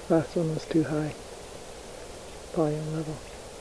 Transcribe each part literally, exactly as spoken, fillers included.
Last one was too high, volume level.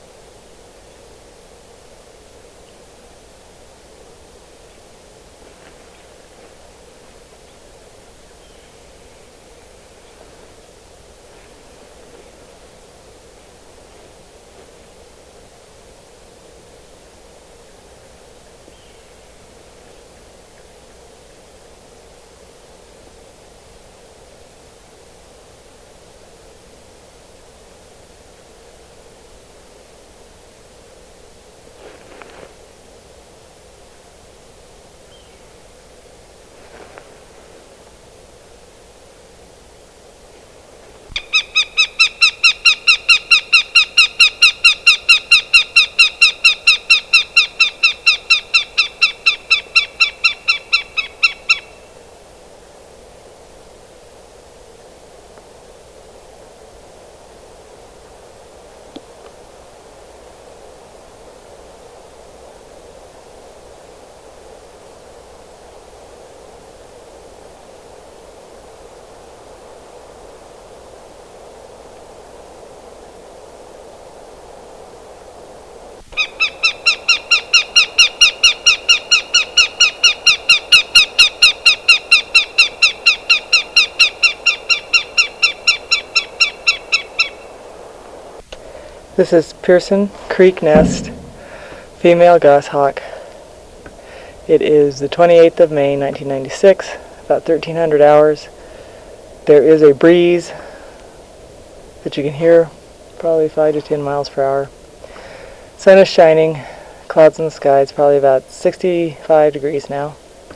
This is Pearson Creek Nest, female goshawk. It is the twenty-eighth of May, nineteen ninety-six, about thirteen hundred hours. There is a breeze that you can hear, probably five to ten miles per hour. Sun is shining, clouds in the sky. It's probably about sixty-five degrees now.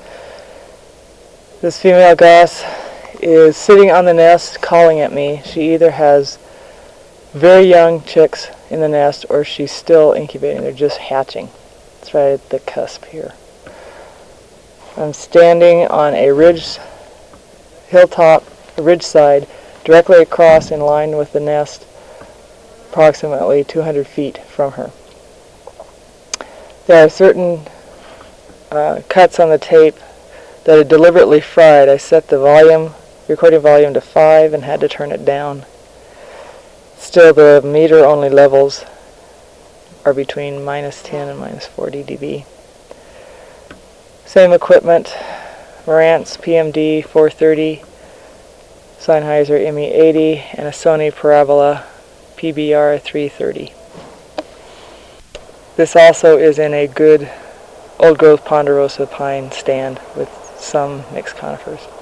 This female goss is sitting on the nest calling at me. She either has very young chicks in the nest or she's still incubating. They're just hatching. It's right at the cusp here. I'm standing on a ridge, hilltop, a ridge side, directly across in line with the nest, approximately two hundred feet from her. There are certain uh, cuts on the tape that are deliberately fried. I set the volume, recording volume to five and had to turn it down. Still, the meter only levels are between minus ten and minus forty decibels. Same equipment, Marantz P M D four thirty, Sennheiser M E eighty, and a Sony Parabola P B R three thirty. This also is in a good old growth ponderosa pine stand with some mixed conifers.